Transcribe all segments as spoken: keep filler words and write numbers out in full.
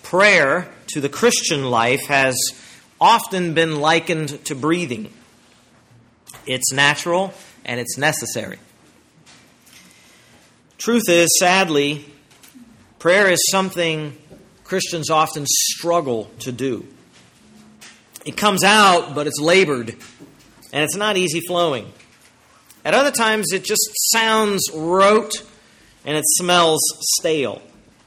Prayer to the Christian life has often been likened to breathing. It's natural and it's necessary. Truth is, sadly, prayer is something Christians often struggle to do. It comes out, but it's labored, and it's not easy flowing. At other times, it just sounds rote, and it smells stale.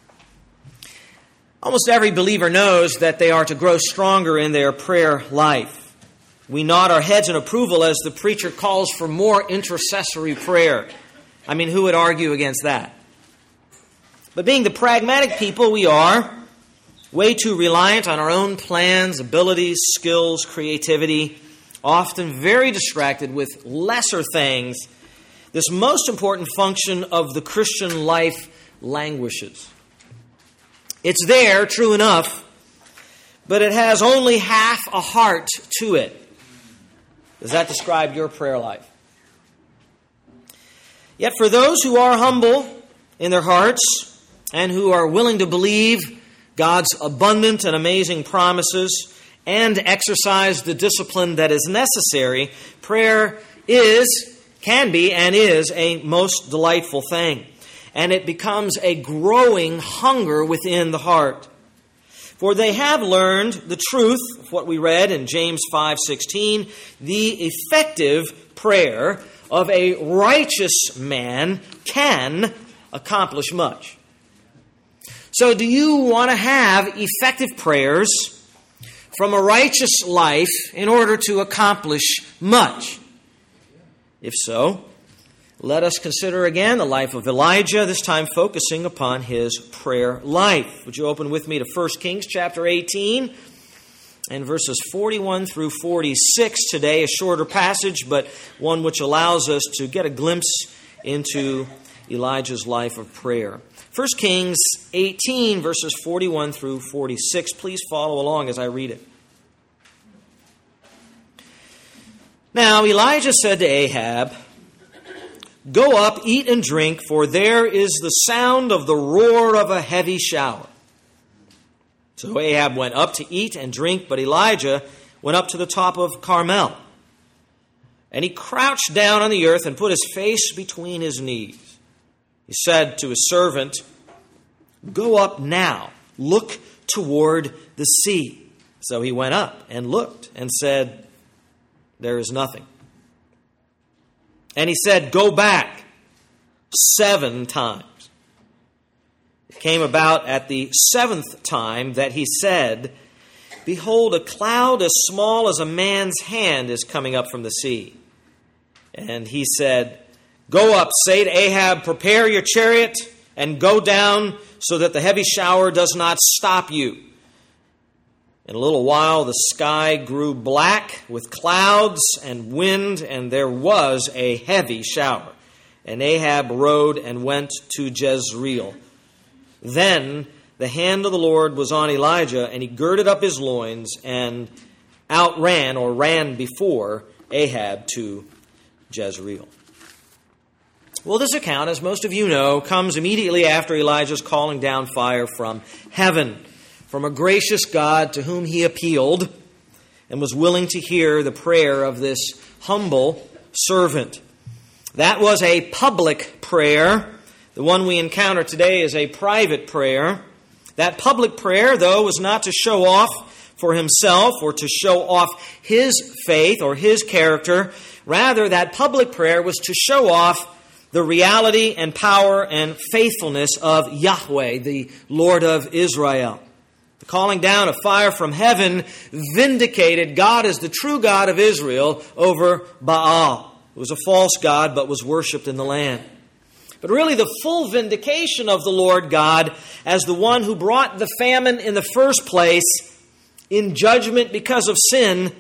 Almost every believer knows that they are to grow stronger in their prayer life. We nod our heads in approval as the preacher calls for more intercessory prayer. I mean, who would argue against that? But being the pragmatic people we are, way too reliant on our own plans, abilities, skills, creativity, often very distracted with lesser things, this most important function of the Christian life languishes. It's there, true enough, but it has only half a heart to it. Does that describe your prayer life? Yet for those who are humble in their hearts and who are willing to believe God's abundant and amazing promises and exercise the discipline that is necessary, prayer is, can be, and is a most delightful thing. And it becomes a growing hunger within the heart. For they have learned the truth of what we read in James five sixteen, the effective prayer of a righteous man can accomplish much. So do you want to have effective prayers from a righteous life in order to accomplish much? If so, let us consider again the life of Elijah, this time focusing upon his prayer life. Would you open with me to First Kings chapter eighteen and verses forty-one through forty-six today, a shorter passage, but one which allows us to get a glimpse into Elijah's life of prayer. First Kings eighteen, verses forty-one through forty-six. Please follow along as I read it. Now Elijah said to Ahab, "Go up, eat and drink, for there is the sound of the roar of a heavy shower." So Ahab went up to eat and drink, but Elijah went up to the top of Carmel. And he crouched down on the earth and put his face between his knees. He said to his servant, "Go up now, look toward the sea." So he went up and looked and said, "There is nothing." And he said, "Go back seven times." It came about at the seventh time that he said, "Behold, a cloud as small as a man's hand is coming up from the sea." And he said, "Go up, say to Ahab, prepare your chariot and go down so that the heavy shower does not stop you." In a little while, the sky grew black with clouds and wind, and there was a heavy shower. And Ahab rode and went to Jezreel. Then the hand of the Lord was on Elijah, and he girded up his loins and outran or ran before Ahab to Jezreel. Well, this account, as most of you know, comes immediately after Elijah's calling down fire from heaven, from a gracious God to whom he appealed and was willing to hear the prayer of this humble servant. That was a public prayer. The one we encounter today is a private prayer. That public prayer, though, was not to show off for himself or to show off his faith or his character. Rather, that public prayer was to show off the reality and power and faithfulness of Yahweh, the Lord of Israel. The calling down of fire from heaven vindicated God as the true God of Israel over Baal. It was a false god, but was worshipped in the land. But really the full vindication of the Lord God as the one who brought the famine in the first place in judgment because of sin,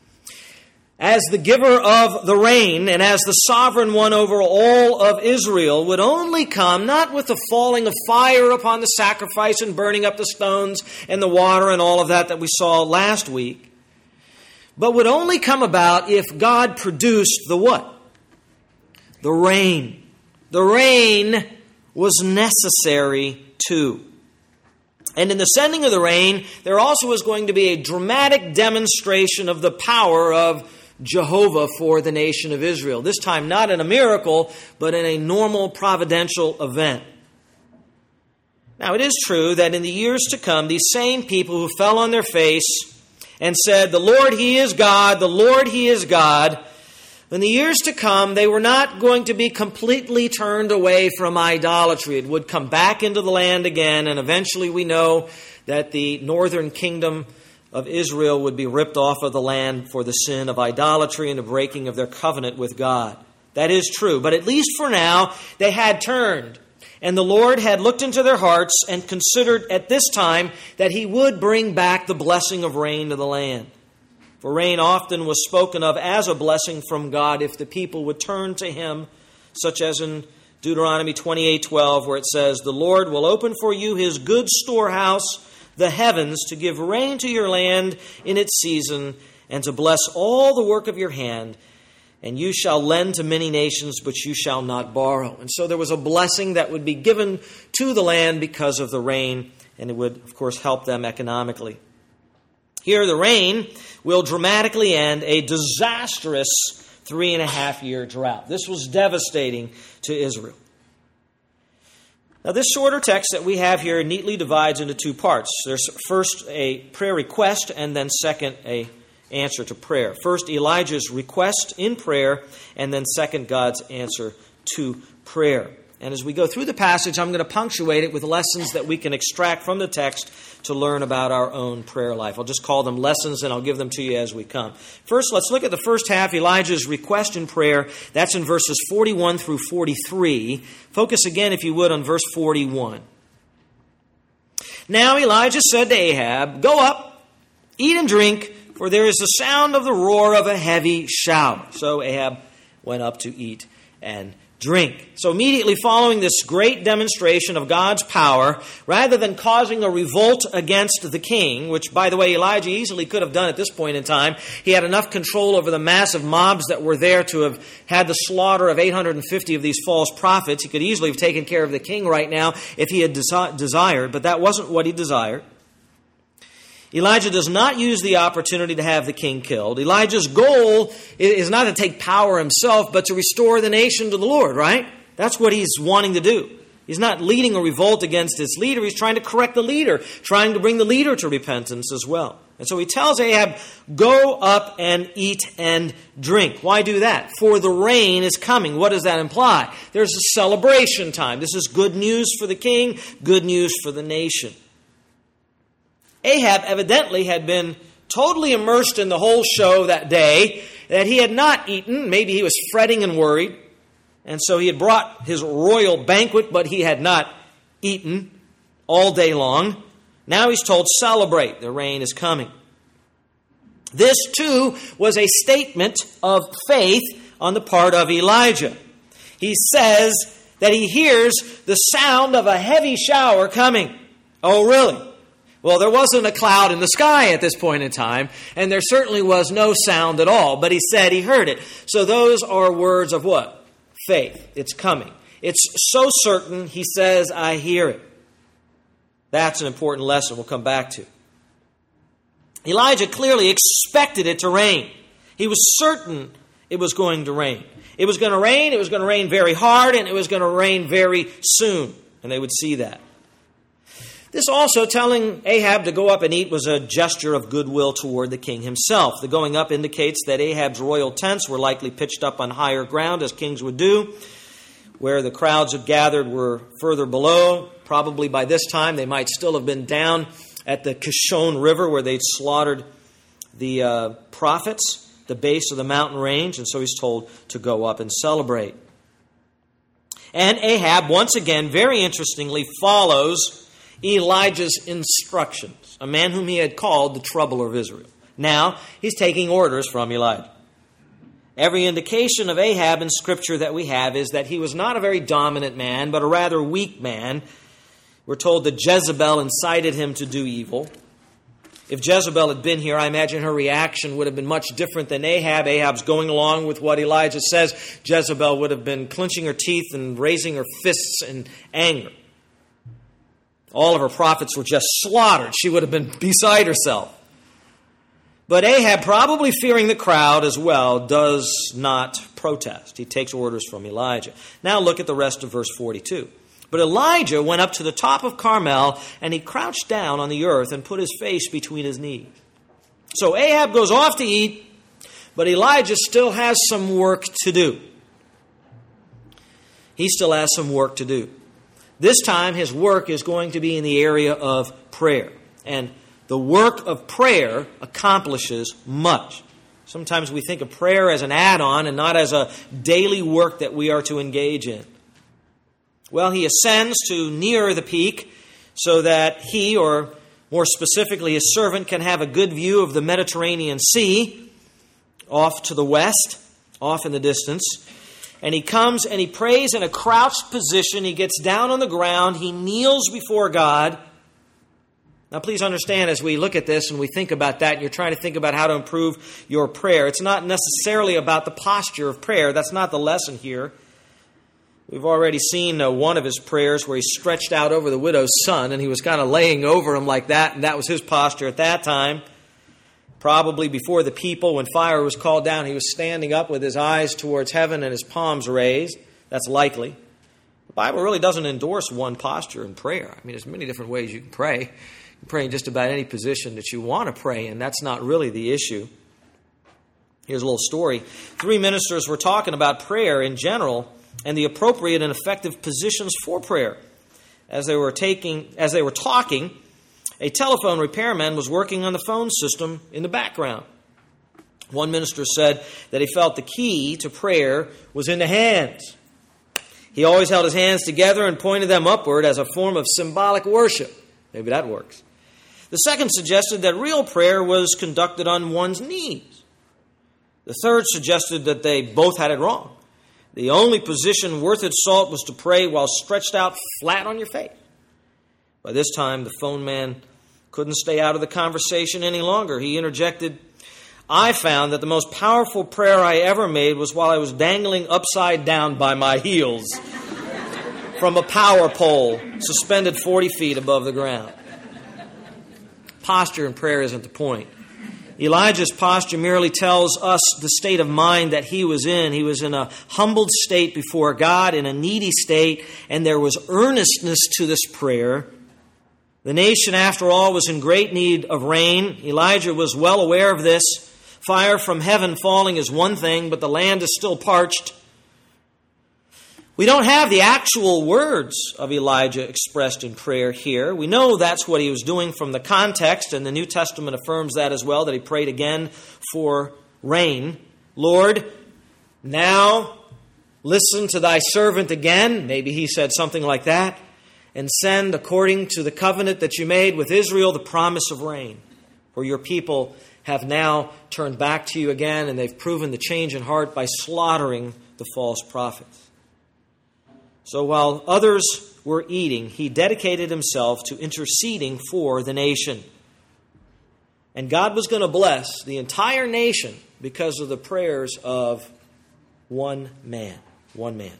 as the giver of the rain and as the sovereign one over all of Israel, would only come not with the falling of fire upon the sacrifice and burning up the stones and the water and all of that that we saw last week, but would only come about if God produced the what? The rain. The rain was necessary too. And in the sending of the rain, there also is going to be a dramatic demonstration of the power of Jehovah for the nation of Israel. This time not in a miracle, but in a normal providential event. Now it is true that in the years to come, these same people who fell on their face and said, "The Lord, He is God, the Lord, He is God," in the years to come, they were not going to be completely turned away from idolatry. It would come back into the land again, and eventually we know that the northern kingdom of Israel would be ripped off of the land for the sin of idolatry and the breaking of their covenant with God. That is true, but at least for now, they had turned. And the Lord had looked into their hearts and considered at this time that He would bring back the blessing of rain to the land. For rain often was spoken of as a blessing from God if the people would turn to Him, such as in Deuteronomy twenty-eight twelve, where it says, "The Lord will open for you His good storehouse, the heavens, to give rain to your land in its season, and to bless all the work of your hand. And you shall lend to many nations, but you shall not borrow." And so there was a blessing that would be given to the land because of the rain, and it would, of course, help them economically. Here, the rain will dramatically end a disastrous three and a half year drought. This was devastating to Israel. Now, this shorter text that we have here neatly divides into two parts. There's first a prayer request, and then second, a answer to prayer. First, Elijah's request in prayer, and then second, God's answer to prayer. And as we go through the passage, I'm going to punctuate it with lessons that we can extract from the text to learn about our own prayer life. I'll just call them lessons, and I'll give them to you as we come. First, let's look at the first half, Elijah's request in prayer. That's in verses forty-one through forty-three. Focus again, if you would, on verse forty-one. "Now Elijah said to Ahab, 'Go up, eat and drink, for there is the sound of the roar of a heavy shower.' So Ahab went up to eat and drink." So immediately following this great demonstration of God's power, rather than causing a revolt against the king, which, by the way, Elijah easily could have done at this point in time, he had enough control over the massive mobs that were there to have had the slaughter of eight hundred fifty of these false prophets. He could easily have taken care of the king right now if he had desi- desired, but that wasn't what he desired. Elijah does not use the opportunity to have the king killed. Elijah's goal is not to take power himself, but to restore the nation to the Lord, right? That's what he's wanting to do. He's not leading a revolt against its leader. He's trying to correct the leader, trying to bring the leader to repentance as well. And so he tells Ahab, "Go up and eat and drink." Why do that? For the rain is coming. What does that imply? There's a celebration time. This is good news for the king, good news for the nation. Ahab evidently had been totally immersed in the whole show that day, that he had not eaten. Maybe he was fretting and worried. And so he had brought his royal banquet, but he had not eaten all day long. Now he's told, celebrate, the rain is coming. This, too, was a statement of faith on the part of Elijah. He says that he hears the sound of a heavy shower coming. Oh, really? Well, there wasn't a cloud in the sky at this point in time, and there certainly was no sound at all, but he said he heard it. So those are words of what? Faith. It's coming. It's so certain, he says, I hear it. That's an important lesson we'll come back to. Elijah clearly expected it to rain. He was certain it was going to rain. It was going to rain, it was going to rain very hard, and it was going to rain very soon, and they would see that. This also, telling Ahab to go up and eat, was a gesture of goodwill toward the king himself. The going up indicates that Ahab's royal tents were likely pitched up on higher ground, as kings would do. Where the crowds had gathered were further below. Probably by this time they might still have been down at the Kishon River, where they'd slaughtered the uh, prophets, the base of the mountain range. And so he's told to go up and celebrate. And Ahab, once again, very interestingly, follows Elijah's instructions, a man whom he had called the troubler of Israel. Now, he's taking orders from Elijah. Every indication of Ahab in Scripture that we have is that he was not a very dominant man, but a rather weak man. We're told that Jezebel incited him to do evil. If Jezebel had been here, I imagine her reaction would have been much different than Ahab. Ahab's going along with what Elijah says. Jezebel would have been clenching her teeth and raising her fists in anger. All of her prophets were just slaughtered. She would have been beside herself. But Ahab, probably fearing the crowd as well, does not protest. He takes orders from Elijah. Now look at the rest of verse forty-two. But Elijah went up to the top of Carmel, and he crouched down on the earth and put his face between his knees. So Ahab goes off to eat, but Elijah still has some work to do. He still has some work to do. This time his work is going to be in the area of prayer. And the work of prayer accomplishes much. Sometimes we think of prayer as an add-on and not as a daily work that we are to engage in. Well, he ascends to near the peak so that he, or more specifically his servant, can have a good view of the Mediterranean Sea off to the west, off in the distance. And he comes and he prays in a crouched position. He gets down on the ground. He kneels before God. Now, please understand, as we look at this and we think about that, and you're trying to think about how to improve your prayer, it's not necessarily about the posture of prayer. That's not the lesson here. We've already seen uh, one of his prayers where he stretched out over the widow's son, and he was kind of laying over him like that, and that was his posture at that time. Probably before the people, when fire was called down, he was standing up with his eyes towards heaven and his palms raised. That's likely. The Bible really doesn't endorse one posture in prayer. I mean, there's many different ways you can pray. You can pray in just about any position that you want to pray in. That's not really the issue. Here's a little story. Three ministers were talking about prayer in general and the appropriate and effective positions for prayer. As they were taking, as they were talking, a telephone repairman was working on the phone system in the background. One minister said that he felt the key to prayer was in the hands. He always held his hands together and pointed them upward as a form of symbolic worship. Maybe that works. The second suggested that real prayer was conducted on one's knees. The third suggested that they both had it wrong. The only position worth its salt was to pray while stretched out flat on your face. By this time, the phone man couldn't stay out of the conversation any longer. He interjected, I found that the most powerful prayer I ever made was while I was dangling upside down by my heels from a power pole suspended forty feet above the ground. Posture in prayer isn't the point. Elijah's posture merely tells us the state of mind that he was in. He was in a humbled state before God, in a needy state, and there was earnestness to this prayer. The nation, after all, was in great need of rain. Elijah was well aware of this. Fire from heaven falling is one thing, but the land is still parched. We don't have the actual words of Elijah expressed in prayer here. We know that's what he was doing from the context, and the New Testament affirms that as well, that he prayed again for rain. Lord, now listen to thy servant again. Maybe he said something like that. And send, according to the covenant that you made with Israel, the promise of rain. For your people have now turned back to you again, and they've proven the change in heart by slaughtering the false prophets. So while others were eating, he dedicated himself to interceding for the nation. And God was going to bless the entire nation because of the prayers of one man. One man.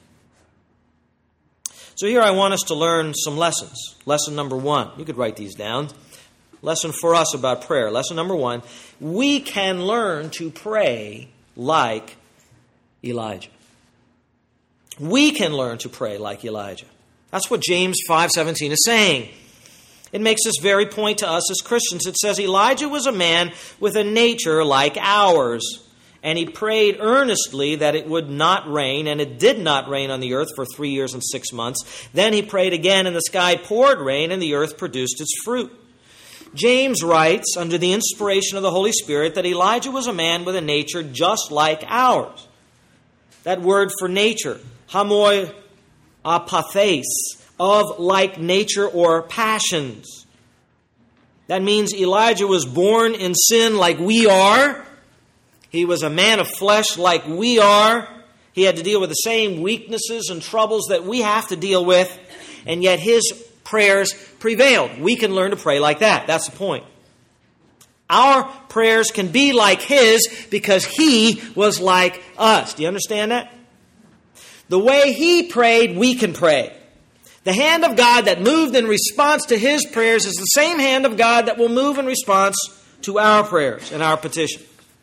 So here I want us to learn some lessons. Lesson number one. You could write these down. Lesson for us about prayer. Lesson number one. We can learn to pray like Elijah. We can learn to pray like Elijah. That's what James five seventeen is saying. It makes this very point to us as Christians. It says Elijah was a man with a nature like ours. And he prayed earnestly that it would not rain, and it did not rain on the earth for three years and six months. Then he prayed again, and the sky poured rain, and the earth produced its fruit. James writes, under the inspiration of the Holy Spirit, that Elijah was a man with a nature just like ours. That word for nature, hamoi apathes, of like nature or passions. That means Elijah was born in sin like we are. He was a man of flesh like we are. He had to deal with the same weaknesses and troubles that we have to deal with, and yet his prayers prevailed. We can learn to pray like that. That's the point. Our prayers can be like his because he was like us. Do you understand that? The way he prayed, we can pray. The hand of God that moved in response to his prayers is the same hand of God that will move in response to our prayers and our petition.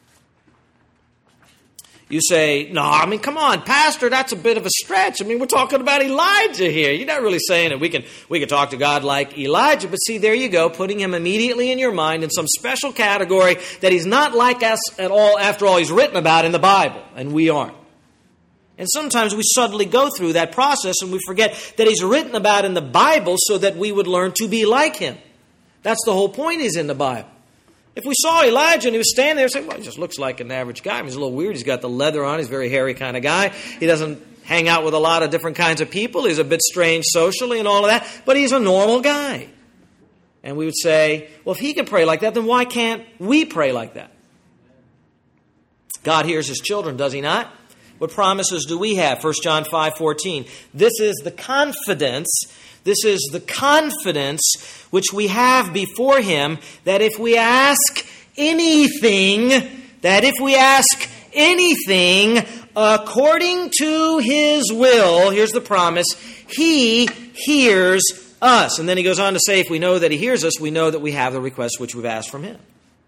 You say, no, I mean, come on, Pastor, that's a bit of a stretch. I mean, we're talking about Elijah here. You're not really saying that we can we can talk to God like Elijah. But see, there you go, putting him immediately in your mind in some special category that he's not like us at all, after all, he's written about in the Bible, and we aren't. And sometimes we suddenly go through that process and we forget that he's written about in the Bible so that we would learn to be like him. That's the whole point, he's in the Bible. If we saw Elijah and he was standing there saying, well, he just looks like an average guy. I mean, he's a little weird. He's got the leather on. He's a very hairy kind of guy. He doesn't hang out with a lot of different kinds of people. He's a bit strange socially and all of that. But he's a normal guy. And we would say, well, if he can pray like that, then why can't we pray like that? God hears his children, does he not? What promises do we have? First John five fourteen. This is the confidence This is the confidence which we have before him, that if we ask anything, that if we ask anything according to his will, here's the promise, he hears us. And then he goes on to say, if we know that he hears us, we know that we have the request which we've asked from him.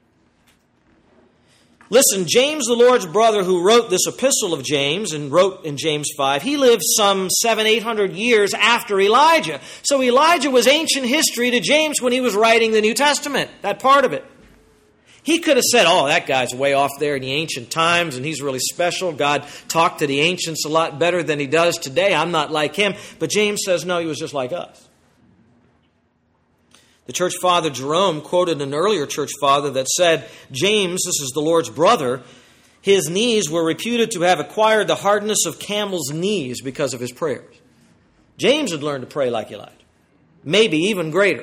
Listen, James, the Lord's brother, who wrote this epistle of James and wrote in James five, he lived some seven, eight hundred years after Elijah. So Elijah was ancient history to James when he was writing the New Testament, that part of it. He could have said, oh, that guy's way off there in the ancient times and he's really special. God talked to the ancients a lot better than he does today. I'm not like him. But James says, no, he was just like us. The church father Jerome quoted an earlier church father that said, James, this is the Lord's brother, his knees were reputed to have acquired the hardness of camels' knees because of his prayers. James had learned to pray like Elijah, maybe even greater.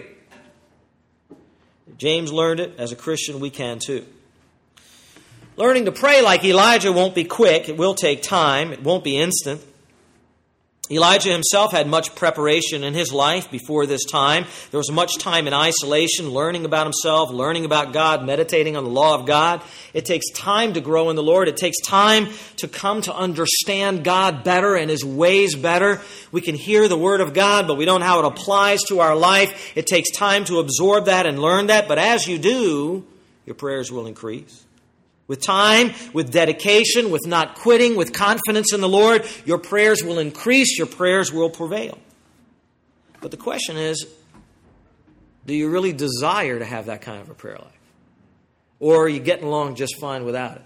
If James learned it, as a Christian, we can too. Learning to pray like Elijah won't be quick. It will take time. It won't be instant. Elijah himself had much preparation in his life before this time. There was much time in isolation, learning about himself, learning about God, meditating on the law of God. It takes time to grow in the Lord. It takes time to come to understand God better and his ways better. We can hear the word of God, but we don't know how it applies to our life. It takes time to absorb that and learn that. But as you do, your prayers will increase. With time, with dedication, with not quitting, with confidence in the Lord, your prayers will increase, your prayers will prevail. But the question is, do you really desire to have that kind of a prayer life? Or are you getting along just fine without it?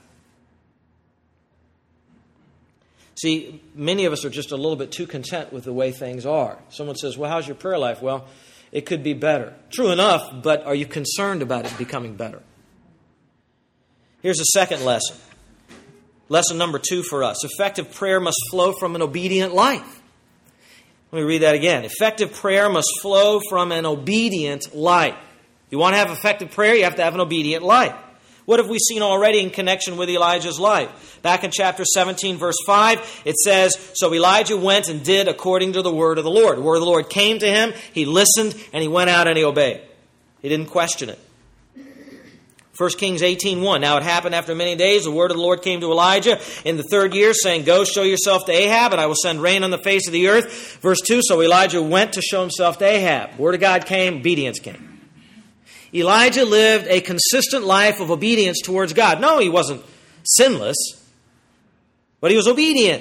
See, many of us are just a little bit too content with the way things are. Someone says, well, how's your prayer life? Well, it could be better. True enough, but are you concerned about it becoming better? Here's a second lesson. Lesson number two for us. Effective prayer must flow from an obedient life. Let me read that again. Effective prayer must flow from an obedient life. You want to have effective prayer, you have to have an obedient life. What have we seen already in connection with Elijah's life? Back in chapter seventeen, verse five, it says, so Elijah went and did according to the word of the Lord. The word of the Lord came to him, he listened, and he went out and he obeyed. He didn't question it. First Kings eighteen one. Now it happened after many days, the word of the Lord came to Elijah in the third year, saying, go show yourself to Ahab, and I will send rain on the face of the earth. Verse two, so Elijah went to show himself to Ahab. Word of God came, obedience came. Elijah lived a consistent life of obedience towards God. No, he wasn't sinless, but he was obedient.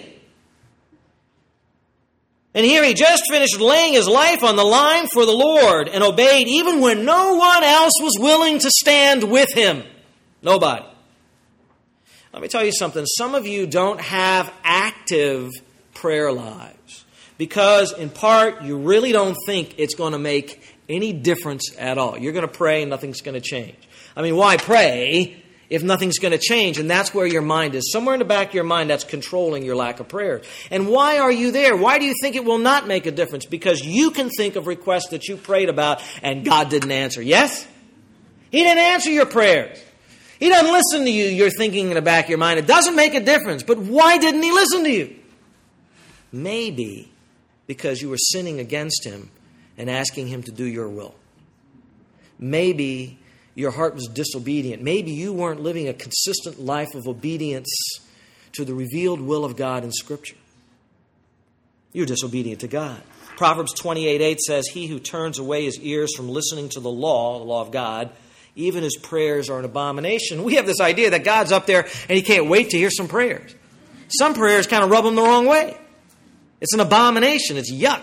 And here he just finished laying his life on the line for the Lord and obeyed even when no one else was willing to stand with him. Nobody. Let me tell you something. Some of you don't have active prayer lives because, in part, you really don't think it's going to make any difference at all. You're going to pray and nothing's going to change. I mean, why pray if nothing's going to change? And that's where your mind is. Somewhere in the back of your mind, that's controlling your lack of prayer. And why are you there? Why do you think it will not make a difference? Because you can think of requests that you prayed about and God didn't answer. Yes? He didn't answer your prayers. He doesn't listen to you. You're thinking in the back of your mind, it doesn't make a difference. But why didn't he listen to you? Maybe because you were sinning against him and asking him to do your will. Maybe your heart was disobedient. Maybe you weren't living a consistent life of obedience to the revealed will of God in Scripture. You're disobedient to God. Proverbs twenty-eight eight says, he who turns away his ears from listening to the law, the law of God, even his prayers are an abomination. We have this idea that God's up there and he can't wait to hear some prayers. Some prayers kind of rub him the wrong way. It's an abomination. It's yuck.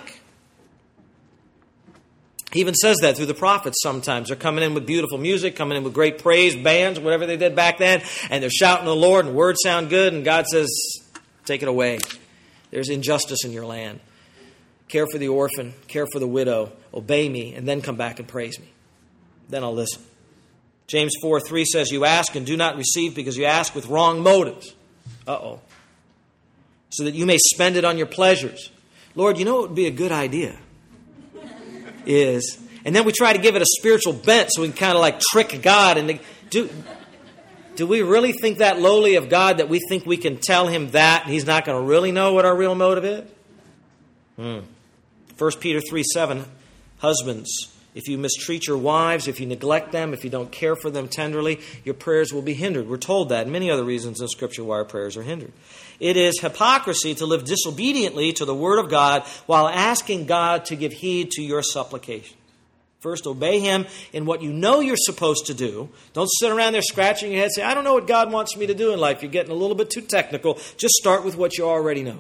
He even says that through the prophets sometimes. They're coming in with beautiful music, coming in with great praise bands, whatever they did back then, and they're shouting the Lord and words sound good, and God says, take it away. There's injustice in your land. Care for the orphan, care for the widow, obey me, and then come back and praise me. Then I'll listen. James four three says, you ask and do not receive because you ask with wrong motives. Uh-oh. So that you may spend it on your pleasures. Lord, you know what would be a good idea? Is, and then we try to give it a spiritual bent so we can kind of like trick God. And do, do we really think that lowly of God that we think we can tell him that and he's not going to really know what our real motive is? Hmm. First Peter three seven, husbands, if you mistreat your wives, if you neglect them, if you don't care for them tenderly, your prayers will be hindered. We're told that and many other reasons in Scripture why our prayers are hindered. It is hypocrisy to live disobediently to the Word of God while asking God to give heed to your supplication. First, obey him in what you know you're supposed to do. Don't sit around there scratching your head and say, I don't know what God wants me to do in life. You're getting a little bit too technical. Just start with what you already know.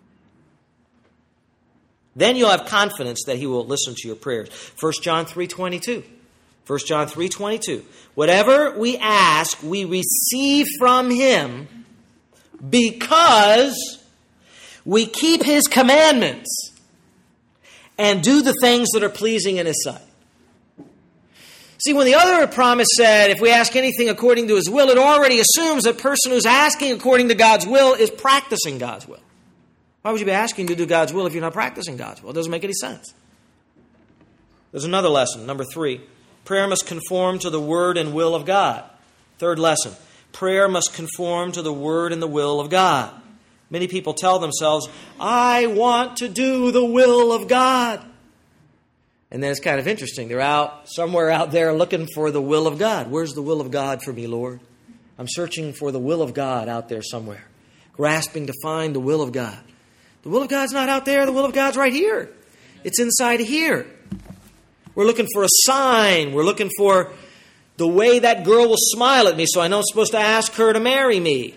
Then you'll have confidence that he will listen to your prayers. First John three twenty-two. First John three twenty-two. Whatever we ask, we receive from him because we keep his commandments and do the things that are pleasing in his sight. See, when the other promise said, if we ask anything according to his will, it already assumes that person who's asking according to God's will is practicing God's will. Why would you be asking to do God's will if you're not practicing God's will? It doesn't make any sense. There's another lesson, number three. Prayer must conform to the word and will of God. Third lesson. Prayer must conform to the word and the will of God. Many people tell themselves, I want to do the will of God. And then it's kind of interesting. They're out somewhere out there looking for the will of God. Where's the will of God for me, Lord? I'm searching for the will of God out there somewhere, grasping to find the will of God. The will of God's not out there. The will of God's right here. It's inside here. We're looking for a sign. We're looking for the way that girl will smile at me so I know I'm supposed to ask her to marry me.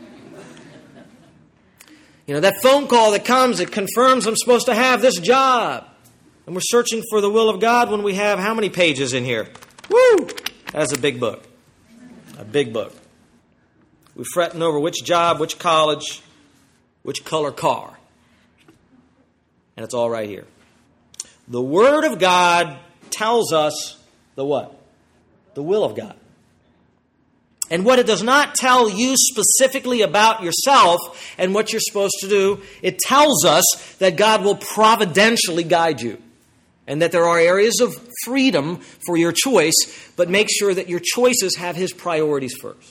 You know, that phone call that comes that confirms I'm supposed to have this job. And we're searching for the will of God when we have how many pages in here? Woo! That's a big book. A big book. We're fretting over which job, which college, which color car. And it's all right here. The Word of God tells us the what? The will of God. And what it does not tell you specifically about yourself and what you're supposed to do, it tells us that God will providentially guide you. And that there are areas of freedom for your choice, but make sure that your choices have his priorities first.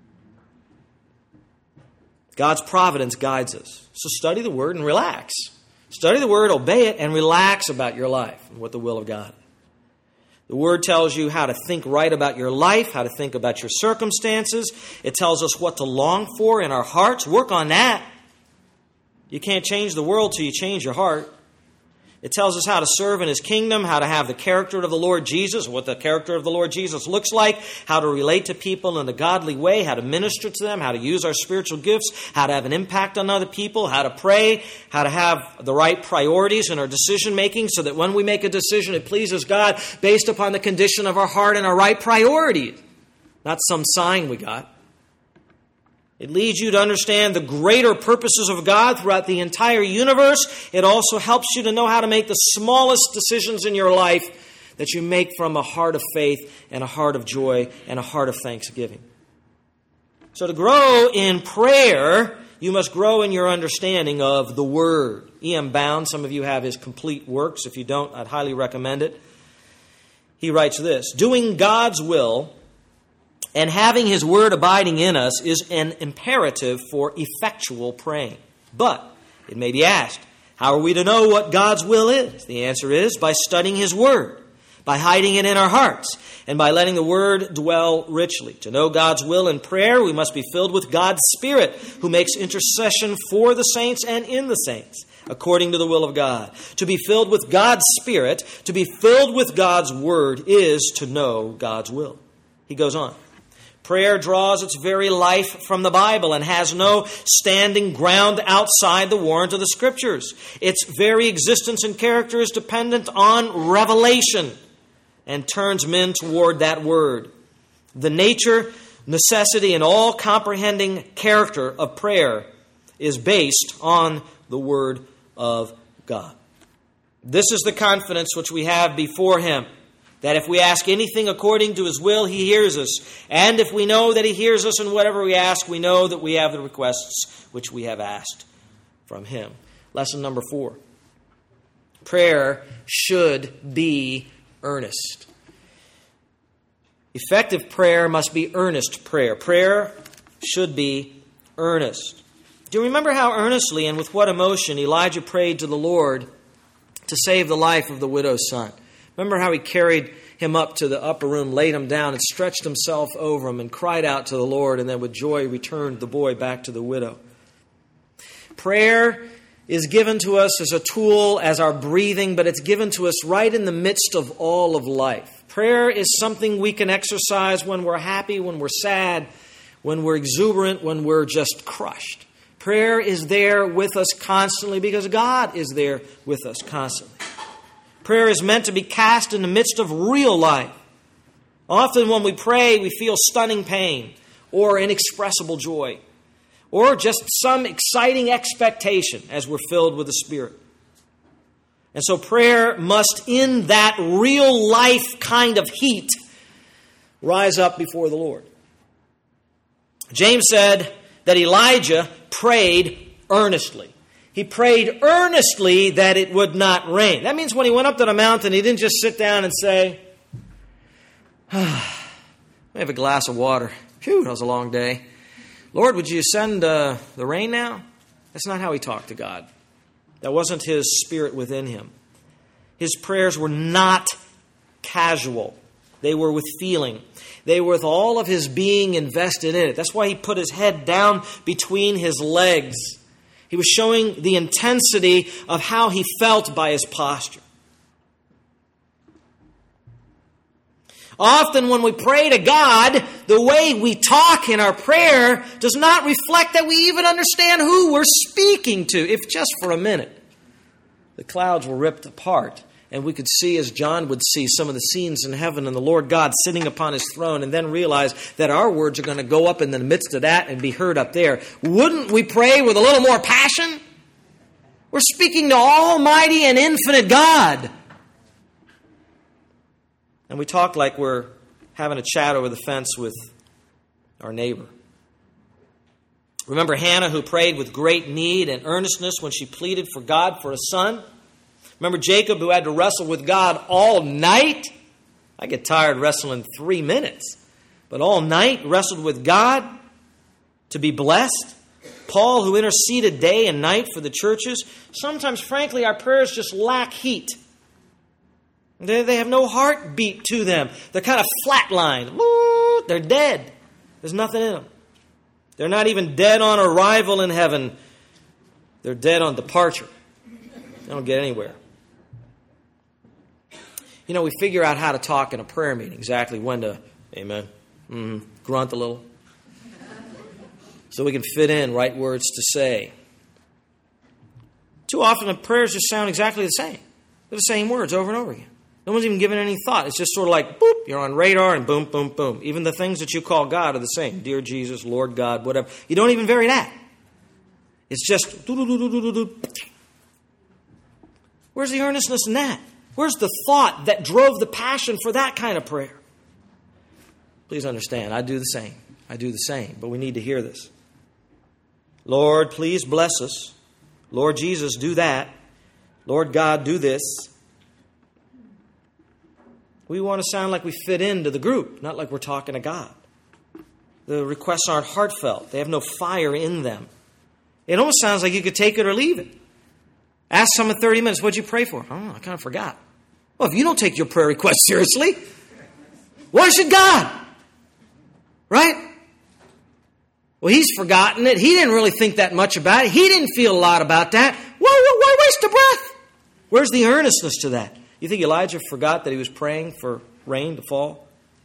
God's providence guides us. So study the Word and relax. Study the Word, obey it, and relax about your life and what the will of God is. The Word tells you how to think right about your life, how to think about your circumstances. It tells us what to long for in our hearts. Work on that. You can't change the world till you change your heart. It tells us how to serve in his kingdom, how to have the character of the Lord Jesus, what the character of the Lord Jesus looks like, how to relate to people in a godly way, how to minister to them, how to use our spiritual gifts, how to have an impact on other people, how to pray, how to have the right priorities in our decision making so that when we make a decision, it pleases God based upon the condition of our heart and our right priorities, not some sign we got. It leads you to understand the greater purposes of God throughout the entire universe. It also helps you to know how to make the smallest decisions in your life that you make from a heart of faith and a heart of joy and a heart of thanksgiving. So to grow in prayer, you must grow in your understanding of the Word. E M Bound, some of you have his complete works. If you don't, I'd highly recommend it. He writes this, doing God's will and having his word abiding in us is an imperative for effectual praying. But it may be asked, how are we to know what God's will is? The answer is by studying his word, by hiding it in our hearts, and by letting the word dwell richly. To know God's will in prayer, we must be filled with God's Spirit, who makes intercession for the saints and in the saints. according to the will of God. To be filled with God's Spirit, to be filled with God's Word, is to know God's will. He goes on. Prayer draws its very life from the Bible and has no standing ground outside the warrant of the Scriptures. Its very existence and character is dependent on revelation and turns men toward that Word. The nature, necessity, and all-comprehending character of prayer is based on the Word of God. This is the confidence which we have before Him, that if we ask anything according to His will, He hears us. And if we know that He hears us in whatever we ask, we know that we have the requests which we have asked from Him. Lesson number four. Prayer should be earnest. Effective prayer must be earnest prayer. Prayer should be earnest. Do you remember how earnestly and with what emotion Elijah prayed to the Lord to save the life of the widow's son? Remember how he carried him up to the upper room, laid him down, and stretched himself over him and cried out to the Lord, and then with joy returned the boy back to the widow. Prayer is given to us as a tool, as our breathing, but it's given to us right in the midst of all of life. Prayer is something we can exercise when we're happy, when we're sad, when we're exuberant, when we're just crushed. Prayer is there with us constantly because God is there with us constantly. Prayer is meant to be cast in the midst of real life. Often when we pray, we feel stunning pain or inexpressible joy or just some exciting expectation as we're filled with the Spirit. And so prayer must, in that real life kind of heat, rise up before the Lord. James said that Elijah prayed earnestly. He prayed earnestly that it would not rain. That means when he went up to the mountain, he didn't just sit down and say, ah, I have a glass of water. Phew, that was a long day. Lord, would you send uh, the rain now? That's not how he talked to God. That wasn't his spirit within him. His prayers were not casual. They were with feeling. They were with all of his being invested in it. That's why he put his head down between his legs. He was showing the intensity of how he felt by his posture. Often when we pray to God, the way we talk in our prayer does not reflect that we even understand who we're speaking to. If just for a minute the clouds were ripped apart and we could see, as John would see, some of the scenes in heaven and the Lord God sitting upon His throne, and then realize that our words are going to go up in the midst of that and be heard up there, wouldn't we pray with a little more passion? We're speaking to Almighty and infinite God. And we talk like we're having a chat over the fence with our neighbor. Remember Hannah, who prayed with great need and earnestness when she pleaded for God for a son? Remember Jacob, who had to wrestle with God all night? I get tired wrestling three minutes. But all night wrestled with God to be blessed. Paul, who interceded day and night for the churches. Sometimes, frankly, our prayers just lack heat. They, they have no heartbeat to them. They're kind of flatlined. They're dead. There's nothing in them. They're not even dead on arrival in heaven. They're dead on departure. They don't get anywhere. You know, we figure out how to talk in a prayer meeting, exactly when to, amen, mm, grunt a little, so we can fit in right words to say. Too often the prayers just sound exactly the same. They're the same words over and over again. No one's even given any thought. It's just sort of like, boop, you're on radar and boom, boom, boom. Even the things that you call God are the same. Dear Jesus, Lord God, whatever. You don't even vary that. It's just, doo-doo-doo-doo-doo-doo. Where's the earnestness in that? Where's the thought that drove the passion for that kind of prayer? Please understand, I do the same. I do the same, but we need to hear this. Lord, please bless us. Lord Jesus, do that. Lord God, do this. We want to sound like we fit into the group, not like we're talking to God. The requests aren't heartfelt. They have no fire in them. It almost sounds like you could take it or leave it. Ask someone thirty minutes, what'd you pray for? Oh, I kind of forgot. Well, if you don't take your prayer request seriously, why should God? Right? Well, He's forgotten it. He didn't really think that much about it. He didn't feel a lot about that. Why, why, why waste of breath. Where's the earnestness to that? You think Elijah forgot that he was praying for rain to fall?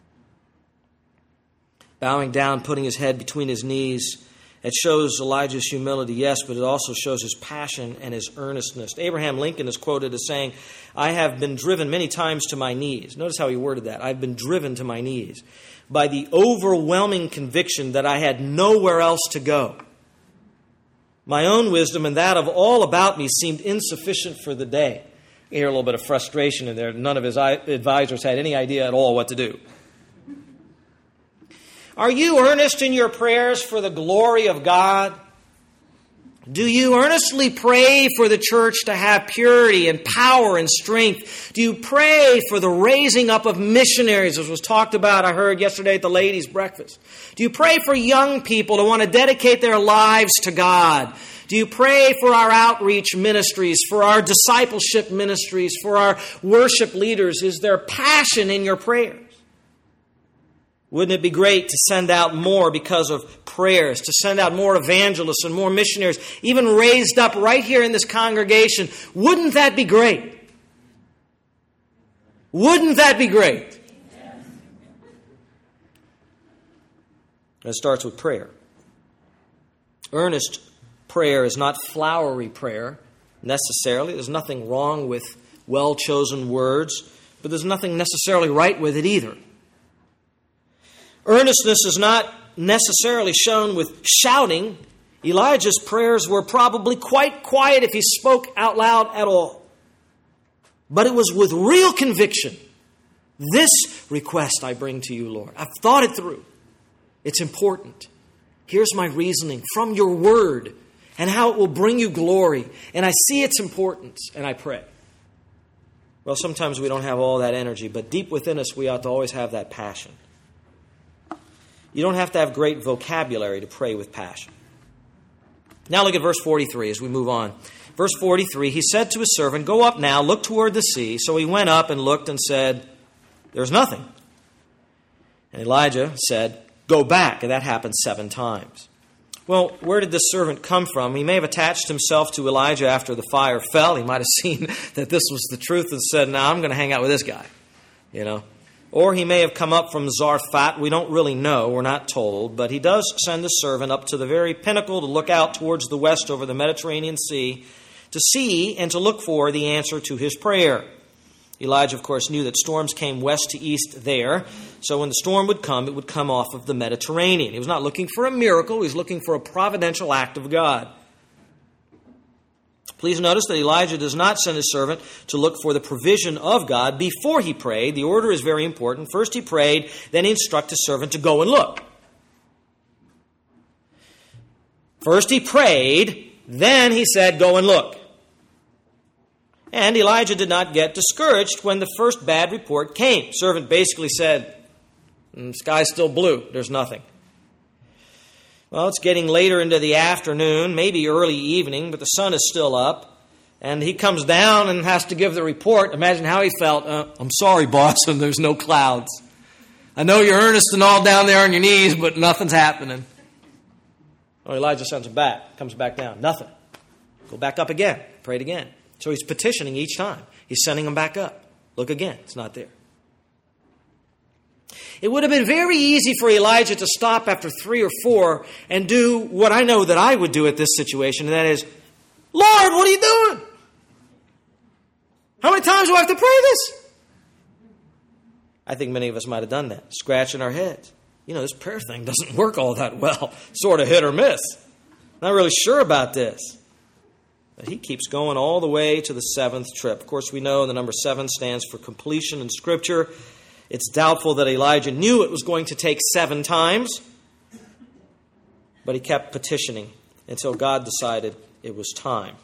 Bowing down, putting his head between his knees, it shows Elijah's humility, yes, but it also shows his passion and his earnestness. Abraham Lincoln is quoted as saying, I have been driven many times to my knees. Notice how he worded that. I've been driven to my knees by the overwhelming conviction that I had nowhere else to go. My own wisdom and that of all about me seemed insufficient for the day. You hear a little bit of frustration in there. None of his advisors had any idea at all what to do. Are you earnest in your prayers for the glory of God? Do you earnestly pray for the church to have purity and power and strength? Do you pray for the raising up of missionaries, as was talked about, I heard yesterday at the ladies' breakfast? Do you pray for young people to want to dedicate their lives to God? Do you pray for our outreach ministries, for our discipleship ministries, for our worship leaders? Is there passion in your prayers? Wouldn't it be great to send out more because of prayers, to send out more evangelists and more missionaries, even raised up right here in this congregation? Wouldn't that be great? Wouldn't that be great? It starts with prayer. Earnest prayer is not flowery prayer necessarily. There's nothing wrong with well-chosen words, but there's nothing necessarily right with it either. Earnestness is not necessarily shown with shouting. Elijah's prayers were probably quite quiet if he spoke out loud at all. But it was with real conviction. This request I bring to you, Lord. I've thought it through. It's important. Here's my reasoning from your word and how it will bring you glory. And I see its importance, and I pray. Well, sometimes we don't have all that energy, but deep within us we ought to always have that passion. You don't have to have great vocabulary to pray with passion. Now look at verse forty-three as we move on. Verse forty-three, he said to his servant, go up now, look toward the sea. So he went up and looked and said, there's nothing. And Elijah said, go back. And that happened seven times. Well, where did this servant come from? He may have attached himself to Elijah after the fire fell. He might have seen that this was the truth and said, now I'm going to hang out with this guy. You know. Or he may have come up from Zarephath. We don't really know. We're not told. But he does send a servant up to the very pinnacle to look out towards the west over the Mediterranean Sea to see and to look for the answer to his prayer. Elijah, of course, knew that storms came west to east there. So when the storm would come, it would come off of the Mediterranean. He was not looking for a miracle. He was looking for a providential act of God. Please notice that Elijah does not send his servant to look for the provision of God before he prayed. The order is very important. First he prayed, then he instructed his servant to go and look. First he prayed, then he said, go and look. And Elijah did not get discouraged when the first bad report came. Servant basically said, the sky's still blue, there's nothing. Well, it's getting later into the afternoon, maybe early evening, but the sun is still up. And he comes down and has to give the report. Imagine how he felt. Uh, I'm sorry, boss, and there's no clouds. I know you're earnest and all down there on your knees, but nothing's happening. Oh, Elijah sends him back, comes back down. Nothing. Go back up again. Prayed again. So he's petitioning each time. He's sending him back up. Look again. It's not there. It would have been very easy for Elijah to stop after three or four and do what I know that I would do at this situation, and that is, Lord, what are you doing? How many times do I have to pray this? I think many of us might have done that, scratching our heads. You know, this prayer thing doesn't work all that well. Sort of hit or miss. Not really sure about this. But he keeps going all the way to the seventh trip. Of course, we know the number seven stands for completion in Scripture. It's doubtful that Elijah knew it was going to take seven times, but he kept petitioning until God decided it was time.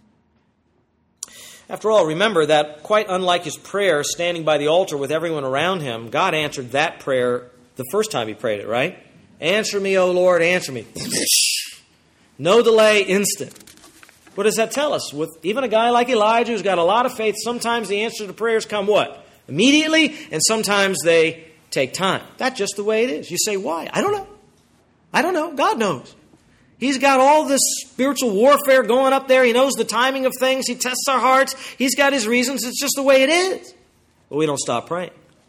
After all, remember that quite unlike his prayer standing by the altar with everyone around him, God answered that prayer the first time he prayed it, right? Answer me, O Lord, answer me. No delay, instant. What does that tell us? With even a guy like Elijah who's got a lot of faith, sometimes the answer to prayers come what? Immediately, and sometimes they take time. That's just the way it is. You say, why? I don't know. I don't know. God knows. He's got all this spiritual warfare going up there. He knows the timing of things. He tests our hearts. He's got his reasons. It's just the way it is. But we don't stop praying.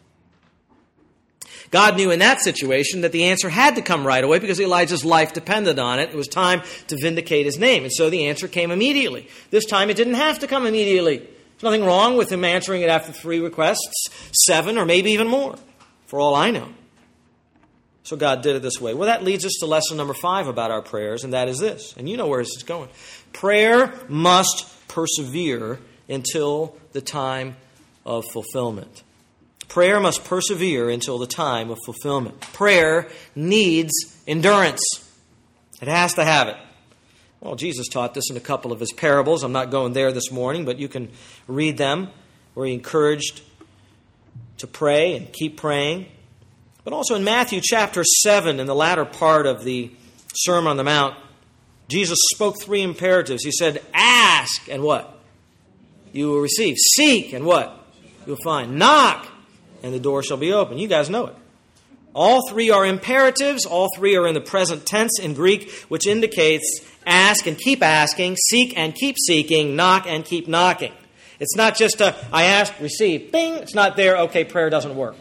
God knew in that situation that the answer had to come right away because Elijah's life depended on it. It was time to vindicate his name. And so the answer came immediately. This time it didn't have to come immediately. There's nothing wrong with him answering it after three requests, seven, or maybe even more, for all I know. So God did it this way. Well, that leads us to lesson number five about our prayers, and that is this. And you know where this is going. Prayer must persevere until the time of fulfillment. Prayer must persevere until the time of fulfillment. Prayer needs endurance. It has to have it. Well, Jesus taught this in a couple of his parables. I'm not going there this morning, but you can read them, where he encouraged to pray and keep praying. But also in Matthew chapter seven, in the latter part of the Sermon on the Mount, Jesus spoke three imperatives. He said, ask, and what? You will receive. Seek, and what? You'll find. Knock, and the door shall be open. You guys know it. All three are imperatives. All three are in the present tense in Greek, which indicates ask and keep asking, seek and keep seeking, knock and keep knocking. It's not just a, I ask, receive, bing. It's not there, okay, prayer doesn't work.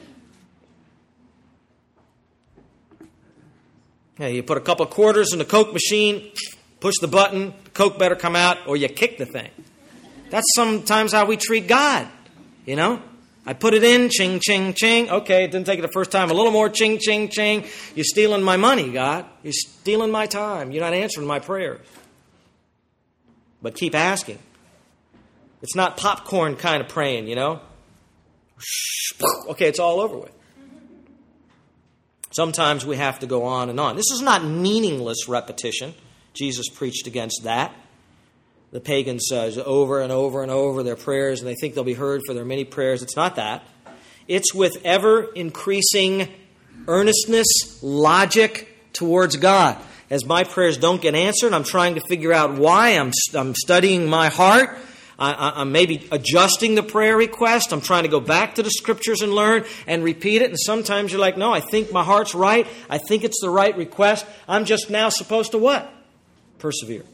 Yeah, you put a couple of quarters in the Coke machine, push the button, the Coke better come out, or you kick the thing. That's sometimes how we treat God, you know? I put it in, ching, ching, ching. Okay, it didn't take it the first time. A little more, ching, ching, ching. You're stealing my money, God. You're stealing my time. You're not answering my prayers. But keep asking. It's not popcorn kind of praying, you know? Okay, it's all over with. Sometimes we have to go on and on. This is not meaningless repetition. Jesus preached against that. The pagans uh, over and over and over their prayers, and they think they'll be heard for their many prayers. It's not that. It's with ever-increasing earnestness, logic towards God. As my prayers don't get answered, I'm trying to figure out why. I'm, I'm studying my heart. I, I'm maybe adjusting the prayer request. I'm trying to go back to the Scriptures and learn and repeat it. And sometimes you're like, no, I think my heart's right. I think it's the right request. I'm just now supposed to what? Persevere.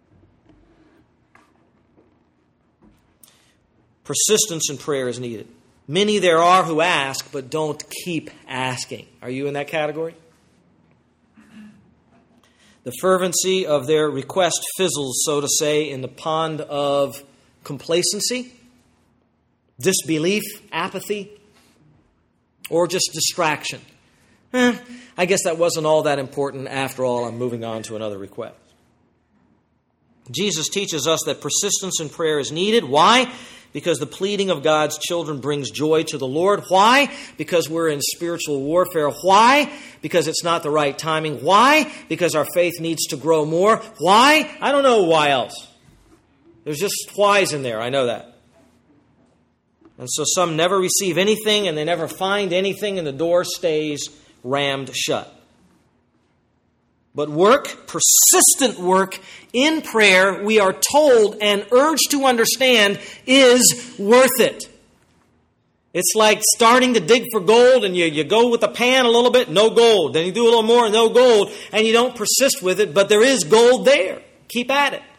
Persistence in prayer is needed. Many there are who ask, but don't keep asking. Are you in that category? The fervency of their request fizzles, so to say, in the pond of complacency, disbelief, apathy, or just distraction. Eh, I guess that wasn't all that important. After all, I'm moving on to another request. Jesus teaches us that persistence in prayer is needed. Why? Because the pleading of God's children brings joy to the Lord. Why? Because we're in spiritual warfare. Why? Because it's not the right timing. Why? Because our faith needs to grow more. Why? I don't know why else. There's just whys in there. I know that. And so some never receive anything and they never find anything and the door stays rammed shut. But work, persistent work in prayer, we are told and urged to understand, is worth it. It's like starting to dig for gold and you, you go with the pan a little bit, no gold. Then you do a little more, no gold. And you don't persist with it, but there is gold there. Keep at it.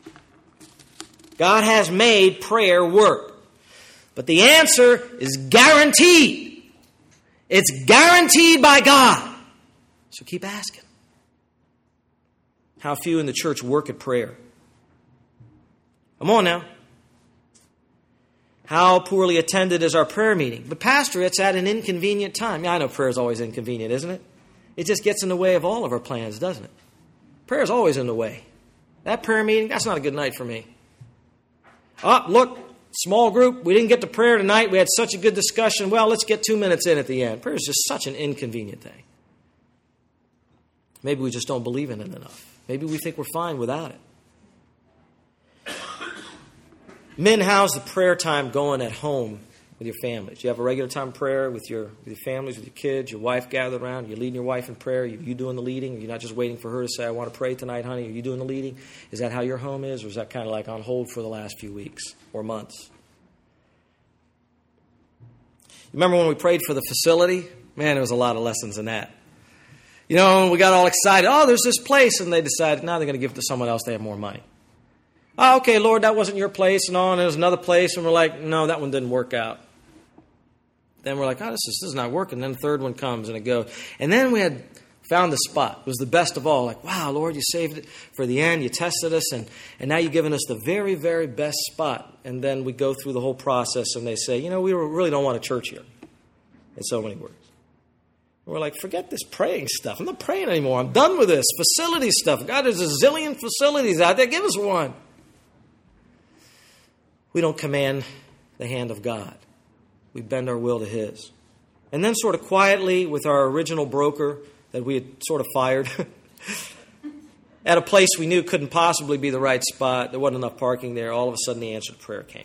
God has made prayer work. But the answer is guaranteed. It's guaranteed by God. So keep asking. How few in the church work at prayer. Come on now. How poorly attended is our prayer meeting? But Pastor, it's at an inconvenient time. Yeah, I know prayer is always inconvenient, isn't it? It just gets in the way of all of our plans, doesn't it? Prayer is always in the way. That prayer meeting, that's not a good night for me. Oh, look, small group, we didn't get to prayer tonight. We had such a good discussion. Well, let's get two minutes in at the end. Prayer is just such an inconvenient thing. Maybe we just don't believe in it enough. Maybe we think we're fine without it. Men, how's the prayer time going at home with your families? Do you have a regular time of prayer with your, with your families, with your kids, your wife gathered around? Are you leading your wife in prayer? Are you, you doing the leading? Are you not just waiting for her to say, I want to pray tonight, honey? Are you doing the leading? Is that how your home is? Or is that kind of like on hold for the last few weeks or months? You remember when we prayed for the facility? Man, there was a lot of lessons in that. You know, we got all excited. Oh, there's this place. And they decided, now they're going to give it to someone else. They have more money. Oh, okay, Lord, that wasn't your place. And on, there's another place. And we're like, no, that one didn't work out. Then we're like, oh, this is, this is not working. Then the third one comes and it goes. And then we had found the spot. It was the best of all. Like, wow, Lord, you saved it for the end. You tested us. And, and now you've given us the very, very best spot. And then we go through the whole process and they say, you know, we really don't want a church here. In so many words. We're like, forget this praying stuff. I'm not praying anymore. I'm done with this facility stuff. God, there's a zillion facilities out there. Give us one. We don't command the hand of God. We bend our will to His. And then sort of quietly with our original broker that we had sort of fired at a place we knew couldn't possibly be the right spot. There wasn't enough parking there. All of a sudden the answer to prayer came.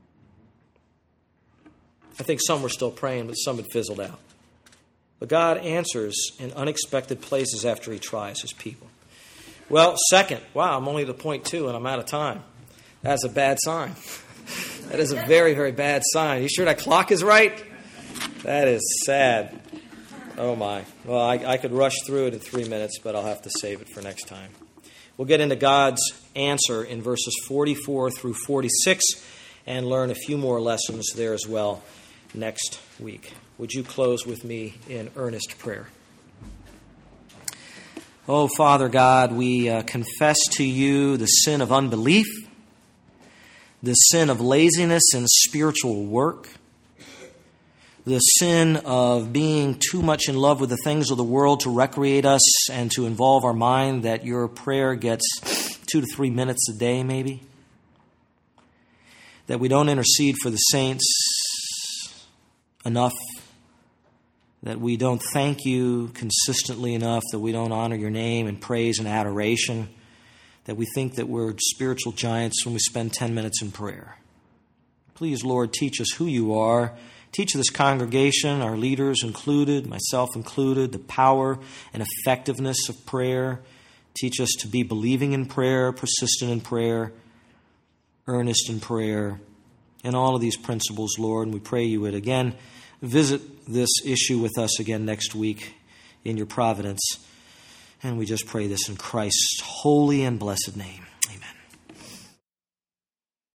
I think some were still praying, but some had fizzled out. But God answers in unexpected places after He tries His people. Well, second, wow, I'm only at point two and I'm out of time. That's a bad sign. That is a very, very bad sign. You sure that clock is right? That is sad. Oh, my. Well, I, I could rush through it in three minutes, but I'll have to save it for next time. We'll get into God's answer in verses forty-four through forty-six and learn a few more lessons there as well next week. Would you close with me in earnest prayer? Oh, Father God, we uh, confess to you the sin of unbelief, the sin of laziness in spiritual work, the sin of being too much in love with the things of the world to recreate us and to involve our mind, that your prayer gets two to three minutes a day maybe, that we don't intercede for the saints enough, that we don't thank you consistently enough, that we don't honor your name in praise and adoration, that we think that we're spiritual giants when we spend ten minutes in prayer. Please, Lord, teach us who you are. Teach this congregation, our leaders included, myself included, the power and effectiveness of prayer. Teach us to be believing in prayer, persistent in prayer, earnest in prayer, and all of these principles, Lord. And we pray you would again visit this issue with us again next week in your providence. And we just pray this in Christ's holy and blessed name. Amen.